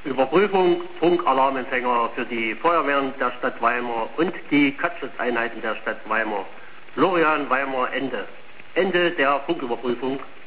Überprüfung Funkalarmempfänger für die Feuerwehren der Stadt Weimar und die Katzschutzeinheiten der Stadt Weimar. Florian Weimar, Ende. Ende der Funküberprüfung.